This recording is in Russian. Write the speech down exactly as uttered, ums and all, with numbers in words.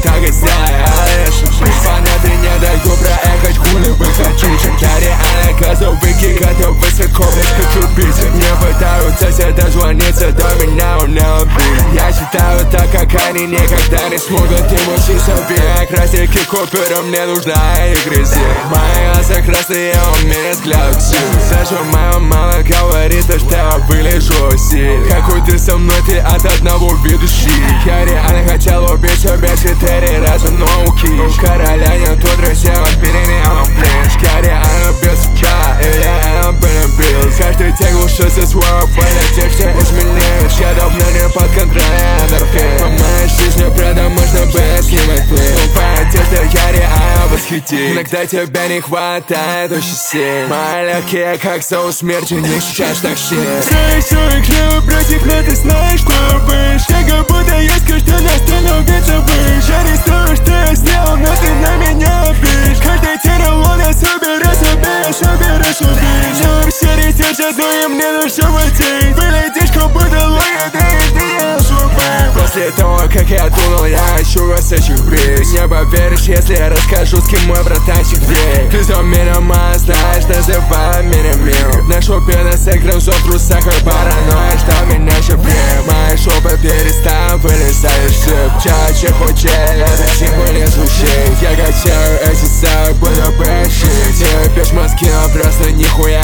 так и сделай, фанаты не дают проехать, хули выхожу. Я реально газовики, готов высоко выскочу бить. Не пытаются сюда звониться до меня, он не убит. Я считаю так, как они никогда не смогут ему себе. Красики купюры, мне нужна и грязи. Мои глаза красные, у меня взгляд сил. Даже моя мама говорит, что я вылежу сил. Какой ты со мной, ты от одного ведущий. Я реально хотел убить себя четыре раза, но укиш. Короля нету, друзья, перенял блин. Я реально без себя, и я полюбил. Каждый день лучше со своего полетишь, все изменишь. Я давно не под контролем эндорфин. По моей жизни, правда, можно было снимать плей. Глупая одежда, я реально восхитить. Иногда тебя не хватает очень сильно. Мои легкие, как соус смерти, не сейчас так щит. Все еще их лево против, но ты знаешь, что будешь. Я как будто есть каждый на становится выше. Я не знаю, что я сделал, но ты на меня бишь. Каждый тиролон я собираюсь, уберешь, уберешь, уберешь. Но все не держат, но им не нужно войти. Вылетишь, как будто лоя, да и ты не ошибаешь. После того, как я дунул, я ищу высочих бриз. Не поверишь, если я расскажу, с кем мой братанчик век. Ты за меня мало знаешь, называй меня мил. Наш опыт сыграл в трусах и паранойя, что меня шипит. Мои шопы перестал, вылезаешь шип. Чаще пучей, я затем вылезу щит. Я качаю эти сабы, буду прощить. Тебе бишь мозги, но просто нихуя